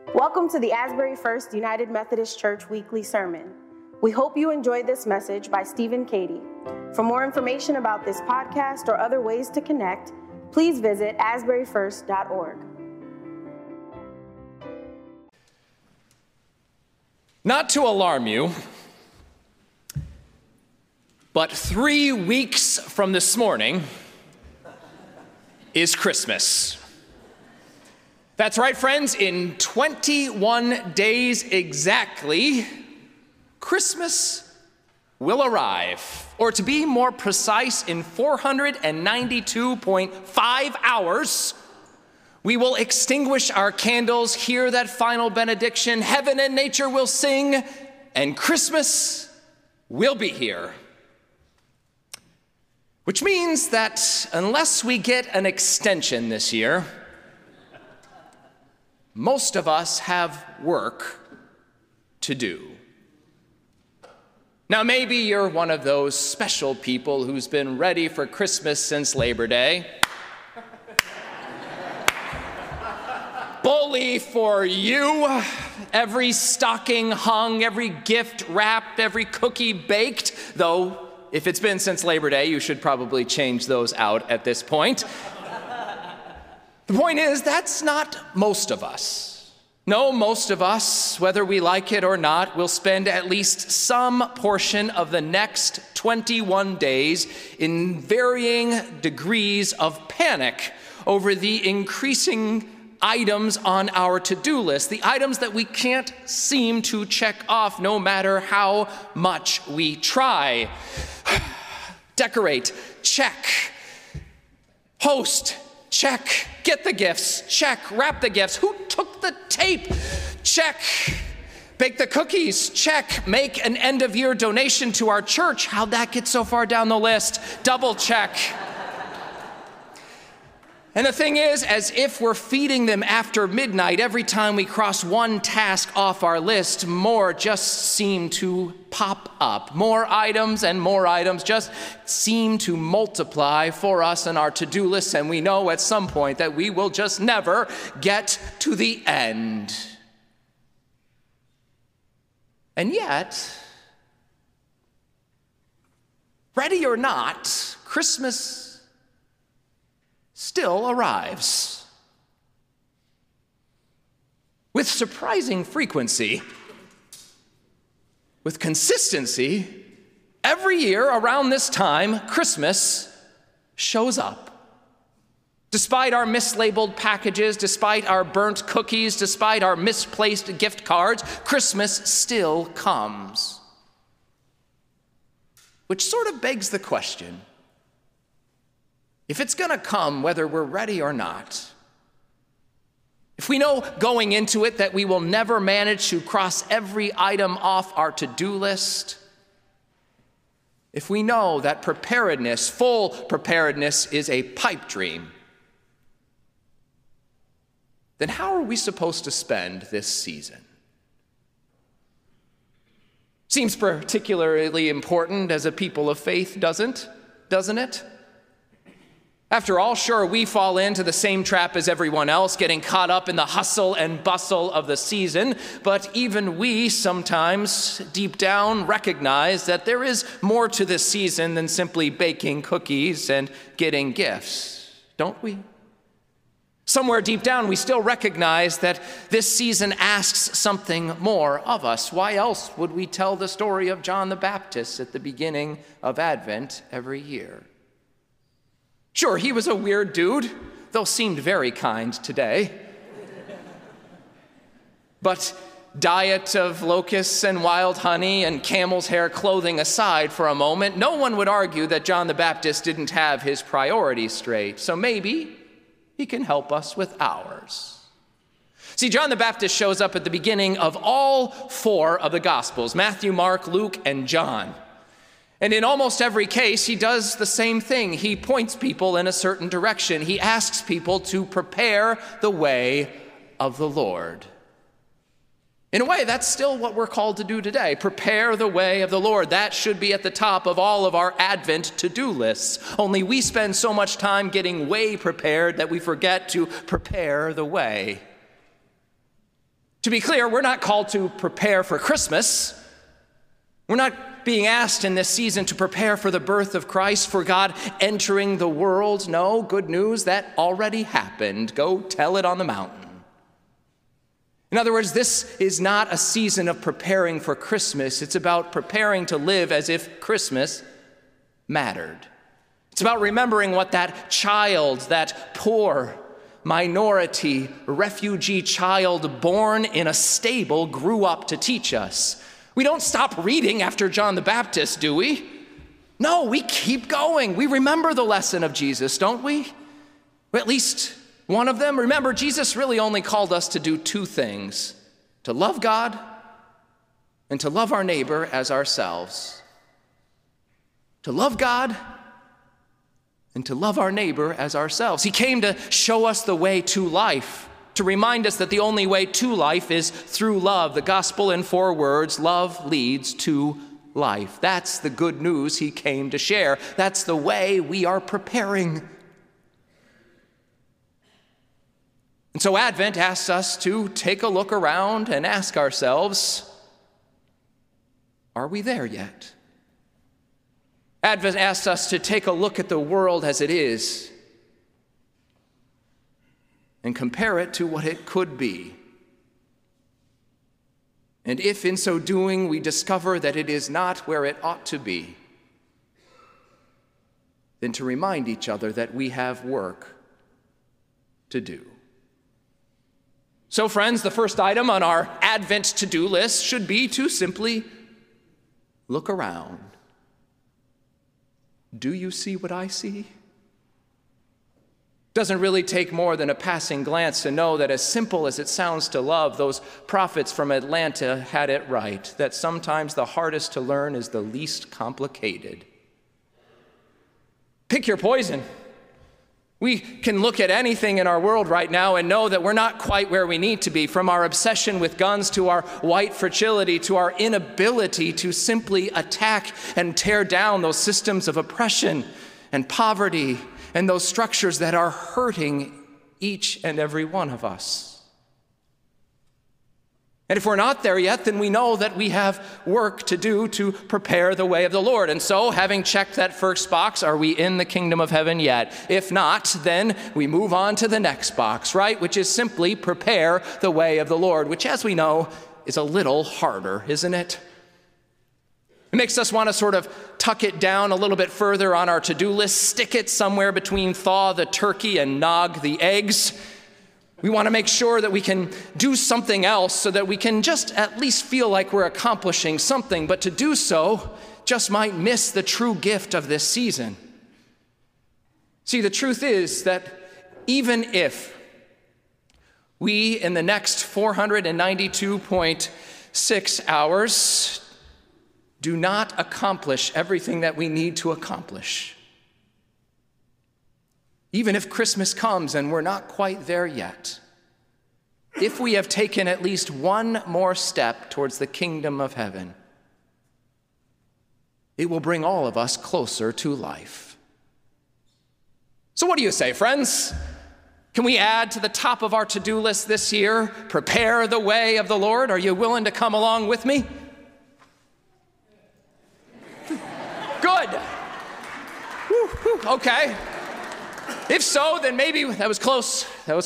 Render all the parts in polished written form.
Welcome to the Asbury First United Methodist Church Weekly Sermon. We hope you enjoyed this message by Stephen Cady. For more information about this podcast or other ways to connect, please visit asburyfirst.org. Not to alarm you, but 3 weeks from this morning is Christmas. That's right, friends. In 21 days exactly, Christmas will arrive. Or to be more precise, in 492.5 hours, we will extinguish our candles, hear that final benediction, heaven and nature will sing, and Christmas will be here. Which means that unless we get an extension this year, most of us have work to do. Now, maybe you're one of those special people who's been ready for Christmas since Labor Day. Bully for you. Every stocking hung, every gift wrapped, every cookie baked, though if it's been since Labor Day, you should probably change those out at this point. The point is, that's not most of us. No, most of us, whether we like it or not, will spend at least some portion of the next 21 days in varying degrees of panic over the increasing items on our to-do list, the items that we can't seem to check off no matter how much we try. Decorate, check. Host, check. Get the gifts, check. Wrap the gifts. Who took the tape? Check. Bake the cookies, check. Make an end-of-year donation to our church. How'd that get so far down the list? Double check. And the thing is, as if we're feeding them after midnight, every time we cross one task off our list, more just seem to pop up. More items and more items just seem to multiply for us on our to-do lists, and we know at some point that we will just never get to the end. And yet, ready or not, Christmas still arrives. With surprising frequency, with consistency, every year around this time, Christmas shows up. Despite our mislabeled packages, despite our burnt cookies, despite our misplaced gift cards, Christmas still comes. Which sort of begs the question, if it's going to come, whether we're ready or not, if we know going into it that we will never manage to cross every item off our to-do list, if we know that preparedness, full preparedness, is a pipe dream, then how are we supposed to spend this season? Seems particularly important as a people of faith, doesn't it? After all, sure, we fall into the same trap as everyone else, getting caught up in the hustle and bustle of the season, but even we sometimes, deep down, recognize that there is more to this season than simply baking cookies and getting gifts, don't we? Somewhere deep down, we still recognize that this season asks something more of us. Why else would we tell the story of John the Baptist at the beginning of Advent every year? Sure, he was a weird dude, though seemed very kind today. But diet of locusts and wild honey and camel's hair clothing aside for a moment, no one would argue that John the Baptist didn't have his priorities straight. So maybe he can help us with ours. See, John the Baptist shows up at the beginning of all 4 of the Gospels, Matthew, Mark, Luke, and John. And in almost every case, he does the same thing. He points people in a certain direction. He asks people to prepare the way of the Lord. In a way, that's still what we're called to do today. Prepare the way of the Lord. That should be at the top of all of our Advent to-do lists. Only we spend so much time getting way prepared that we forget to prepare the way. To be clear, we're not called to prepare for Christmas. We're not being asked in this season to prepare for the birth of Christ, for God entering the world. No, good news, that already happened. Go tell it on the mountain. In other words, this is not a season of preparing for Christmas. It's about preparing to live as if Christmas mattered. It's about remembering what that child, that poor, minority, refugee child born in a stable grew up to teach us. We don't stop reading after John the Baptist, do we? No, we keep going. We remember the lesson of Jesus, don't we? Or at least one of them. Remember, Jesus really only called us to do two things: to love God and to love our neighbor as ourselves. To love God and to love our neighbor as ourselves. He came to show us the way to life, to remind us that the only way to life is through love. The gospel in 4 words: love leads to life. That's the good news he came to share. That's the way we are preparing. And so Advent asks us to take a look around and ask ourselves, are we there yet? Advent asks us to take a look at the world as it is and compare it to what it could be. And if in so doing we discover that it is not where it ought to be, then to remind each other that we have work to do. So, friends, the first item on our Advent to-do list should be to simply look around. Do you see what I see? Doesn't really take more than a passing glance to know that, as simple as it sounds to love, those prophets from Atlanta had it right, that sometimes the hardest to learn is the least complicated. Pick your poison. We can look at anything in our world right now and know that we're not quite where we need to be, from our obsession with guns to our white fragility to our inability to simply attack and tear down those systems of oppression and poverty and those structures that are hurting each and every one of us. And if we're not there yet, then we know that we have work to do to prepare the way of the Lord. And so, having checked that first box, are we in the kingdom of heaven yet? If not, then we move on to the next box, right? Which is simply prepare the way of the Lord, which, as we know, is a little harder, isn't it? It makes us want to sort of tuck it down a little bit further on our to-do list, stick it somewhere between thaw the turkey and nog the eggs. We want to make sure that we can do something else so that we can just at least feel like we're accomplishing something, but to do so just might miss the true gift of this season. See, the truth is that even if we, in the next 492.6 hours, do not accomplish everything that we need to accomplish, even if Christmas comes and we're not quite there yet, if we have taken at least one more step towards the kingdom of heaven, it will bring all of us closer to life. So what do you say, friends? Can we add to the top of our to-do list this year, prepare the way of the Lord? Are you willing to come along with me? Good. Okay. If so, then maybe, that was close.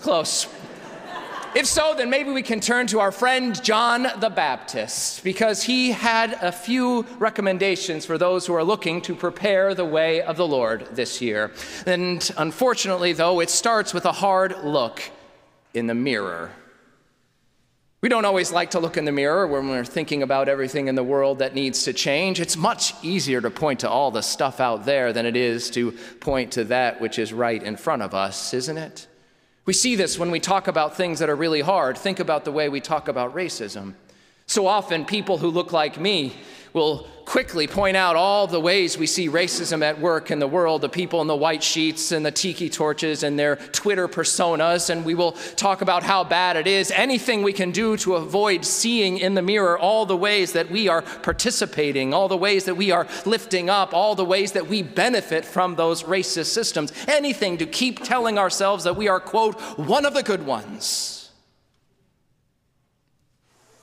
If so, then maybe we can turn to our friend John the Baptist, because he had a few recommendations for those who are looking to prepare the way of the Lord this year. And unfortunately, though, it starts with a hard look in the mirror. We don't always like to look in the mirror when we're thinking about everything in the world that needs to change. It's much easier to point to all the stuff out there than it is to point to that which is right in front of us, isn't it? We see this when we talk about things that are really hard. Think about the way we talk about racism. So often, people who look like me will quickly point out all the ways we see racism at work in the world, the people in the white sheets and the tiki torches and their Twitter personas, and we will talk about how bad it is. Anything we can do to avoid seeing in the mirror all the ways that we are participating, all the ways that we are lifting up, all the ways that we benefit from those racist systems. Anything to keep telling ourselves that we are, quote, one of the good ones.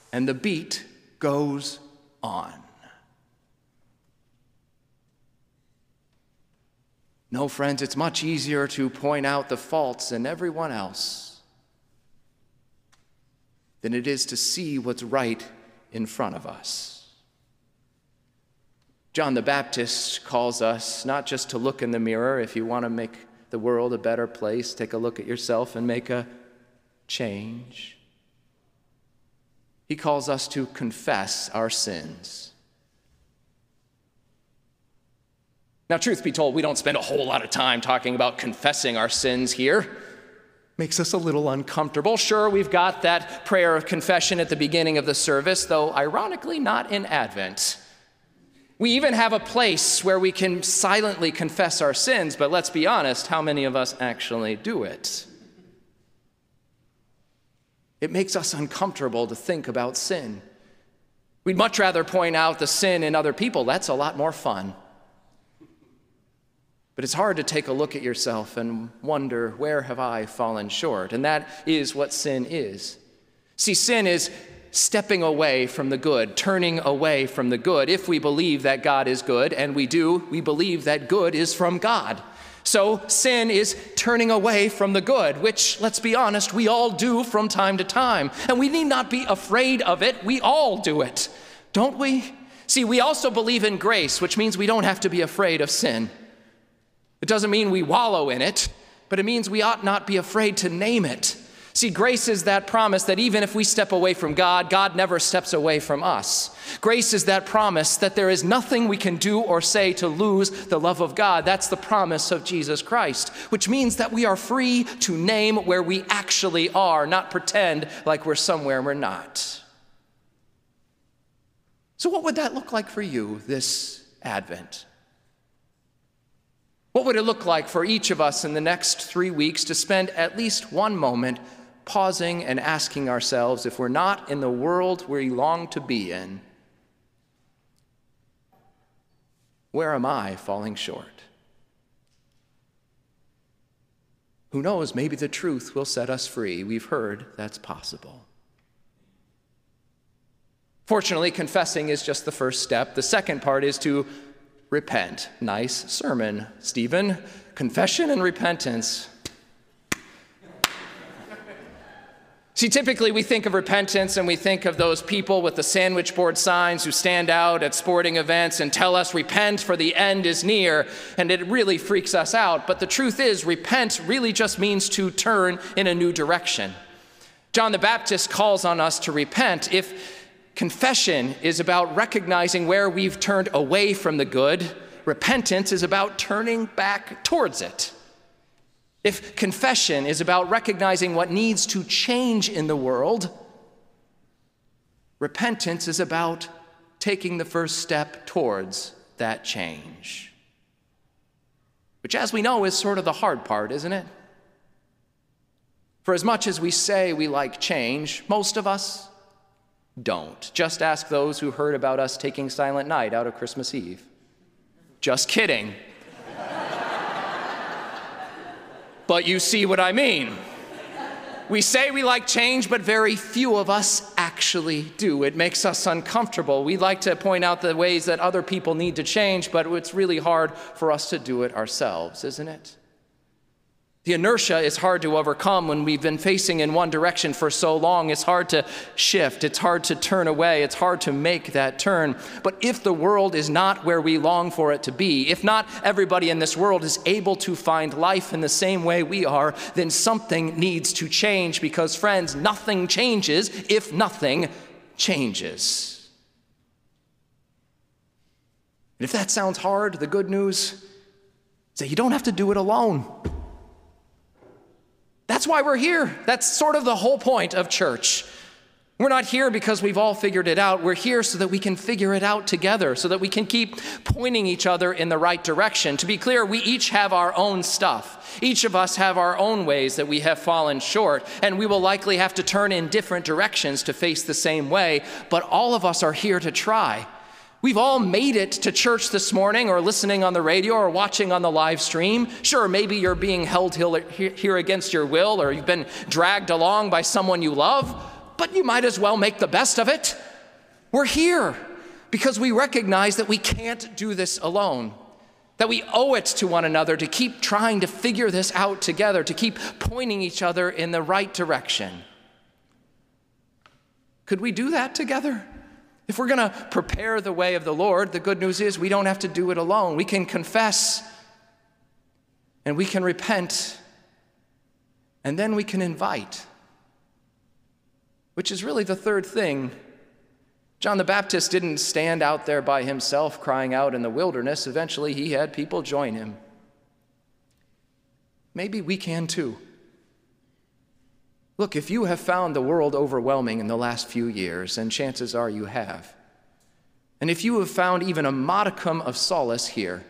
And the beat goes on. No, friends, it's much easier to point out the faults in everyone else than it is to see what's right in front of us. John the Baptist calls us not just to look in the mirror. If you want to make the world a better place, take a look at yourself and make a change. He calls us to confess our sins. Now, truth be told, we don't spend a whole lot of time talking about confessing our sins here. Makes us a little uncomfortable. Sure, we've got that prayer of confession at the beginning of the service, though ironically not in Advent. We even have a place where we can silently confess our sins, but let's be honest, how many of us actually do it? It makes us uncomfortable to think about sin. We'd much rather point out the sin in other people. That's a lot more fun. But it's hard to take a look at yourself and wonder, where have I fallen short? And that is what sin is. See, sin is stepping away from the good, turning away from the good. If we believe that God is good, and we do, we believe that good is from God. So sin is turning away from the good, which, let's be honest, we all do from time to time. And we need not be afraid of it. We all do it, don't we? See, we also believe in grace, which means we don't have to be afraid of sin. It doesn't mean we wallow in it, but it means we ought not be afraid to name it. See, grace is that promise that even if we step away from God, God never steps away from us. Grace is that promise that there is nothing we can do or say to lose the love of God. That's the promise of Jesus Christ, which means that we are free to name where we actually are, not pretend like we're somewhere we're not. So what would that look like for you this Advent? What would it look like for each of us in the next 3 weeks to spend at least one moment pausing and asking ourselves, if we're not in the world we long to be in, where am I falling short? Who knows, maybe the truth will set us free. We've heard that's possible. Fortunately, confessing is just the first step. The second part is to repent. Nice sermon, Stephen. Confession and repentance. See, typically we think of repentance and we think of those people with the sandwich board signs who stand out at sporting events and tell us, repent for the end is near, and it really freaks us out. But the truth is, repent really just means to turn in a new direction. John the Baptist calls on us to repent. If confession is about recognizing where we've turned away from the good, repentance is about turning back towards it. If confession is about recognizing what needs to change in the world, repentance is about taking the first step towards that change. Which, as we know, is sort of the hard part, isn't it? For as much as we say we like change, most of us don't. Just ask those who heard about us taking Silent Night out of Christmas Eve. Just kidding. But you see what I mean. We say we like change, but very few of us actually do. It makes us uncomfortable. We like to point out the ways that other people need to change, but it's really hard for us to do it ourselves, isn't it? The inertia is hard to overcome when we've been facing in one direction for so long. It's hard to shift. It's hard to turn away. It's hard to make that turn. But if the world is not where we long for it to be, if not everybody in this world is able to find life in the same way we are, then something needs to change because, friends, nothing changes if nothing changes. And if that sounds hard, the good news is that you don't have to do it alone. That's why we're here. That's sort of the whole point of church. We're not here because we've all figured it out. We're here so that we can figure it out together, so that we can keep pointing each other in the right direction. To be clear, we each have our own stuff. Each of us have our own ways that we have fallen short, and we will likely have to turn in different directions to face the same way, but all of us are here to try. We've all made it to church this morning, or listening on the radio, or watching on the live stream. Sure, maybe you're being held here against your will, or you've been dragged along by someone you love. but you might as well make the best of it. We're here because we recognize that we can't do this alone, that we owe it to one another to keep trying to figure this out together, to keep pointing each other in the right direction. Could we do that together? If we're going to prepare the way of the Lord, the good news is we don't have to do it alone. We can confess, and we can repent, and then we can invite, which is really the third thing. John the Baptist didn't stand out there by himself crying out in the wilderness. Eventually, he had people join him. Maybe we can too. Look, if you have found the world overwhelming in the last few years, and chances are you have, and if you have found even a modicum of solace here,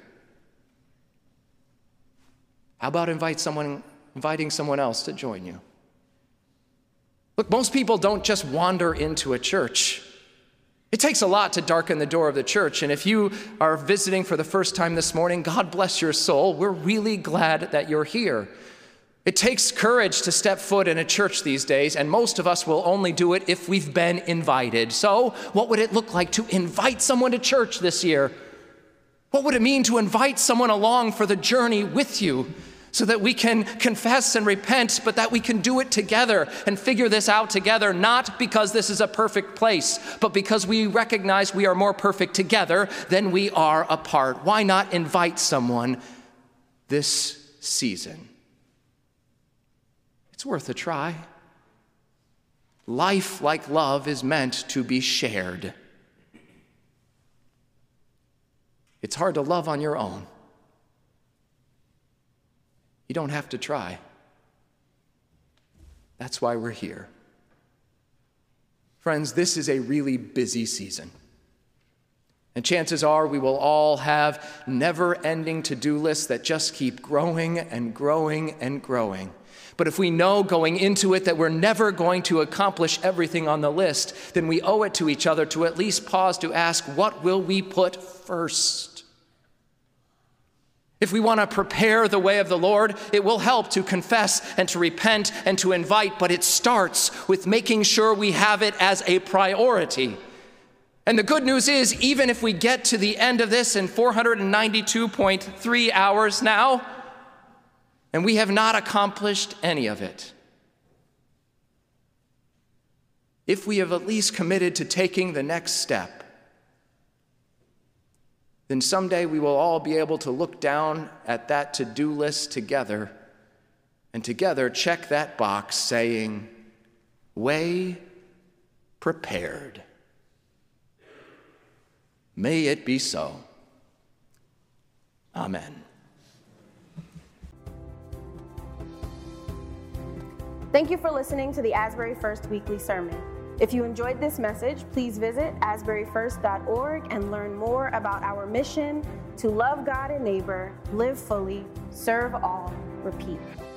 how about inviting someone else to join you? Look, most people don't just wander into a church. It takes a lot to darken the door of the church, and if you are visiting for the first time this morning, God bless your soul. We're really glad that you're here. It takes courage to step foot in a church these days, and most of us will only do it if we've been invited. So, what would it look like to invite someone to church this year? What would it mean to invite someone along for the journey with you so that we can confess and repent, but that we can do it together and figure this out together, not because this is a perfect place, but because we recognize we are more perfect together than we are apart? Why not invite someone this season? It's worth a try. Life, like love, is meant to be shared. It's hard to love on your own. You don't have to try. That's why we're here. Friends, this is a really busy season. And chances are we will all have never-ending to-do lists that just keep growing and growing and growing. But if we know going into it that we're never going to accomplish everything on the list, then we owe it to each other to at least pause to ask, what will we put first? If we want to prepare the way of the Lord, it will help to confess and to repent and to invite, but it starts with making sure we have it as a priority. And the good news is, even if we get to the end of this in 492.3 hours now, and we have not accomplished any of it, if we have at least committed to taking the next step, then someday we will all be able to look down at that to-do list together and together check that box saying, way prepared. May it be so. Amen. Thank you for listening to the Asbury First Weekly Sermon. If you enjoyed this message, please visit asburyfirst.org and learn more about our mission to love God and neighbor, live fully, serve all, repeat.